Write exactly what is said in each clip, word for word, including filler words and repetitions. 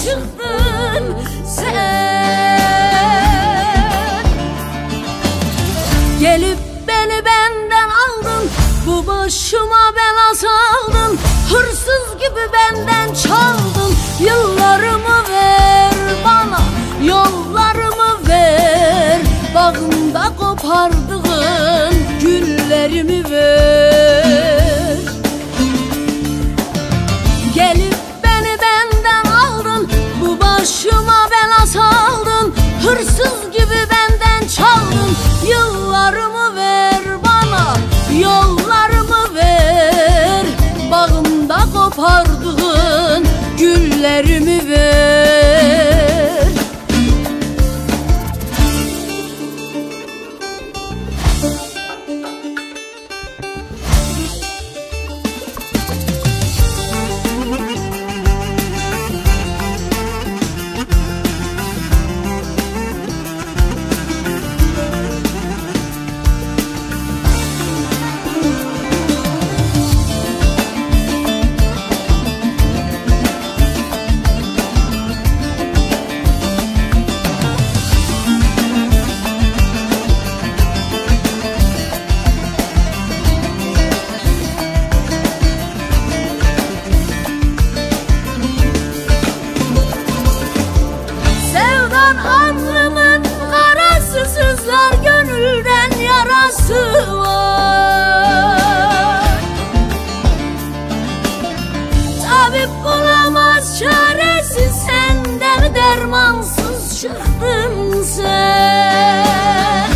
çıktın sen. Gelip beni benden aldın, bu başıma bela saldın. Hırsız gibi benden çaldın. Yıllarımı ver bana, yollarımı ver. Bağımda kopardığın güllerimi ver. Gelip beni benden aldın, bu başıma bela saldın. Hırsız gibi benden çaldın. Yıllarımı ver bana, yollarımı ver. Bağımda kopardığın güllerimi ver. Alnımın karası sızlar, gönülden yarası var. Tabip bulamaz çaresi, senden dermansız çıktın sen.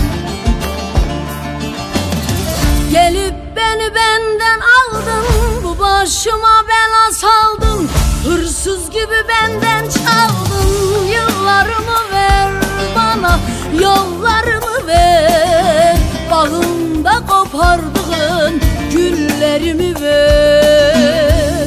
Gelip beni benden aldın, bu başıma bela saldın. Hırsız gibi benden çaldın. Yıllarımı ver bana, yollarımı ver. Bağımda kopardığın güllerimi ver.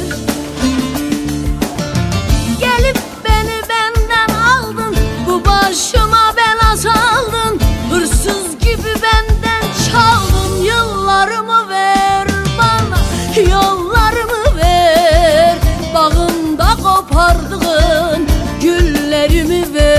Gelip beni benden aldın, bu başıma bela saldın. Hırsız gibi benden çaldın. Yıllarımı ver bana, yollarımı ver. Bağımda kopardığın güllerimi ver.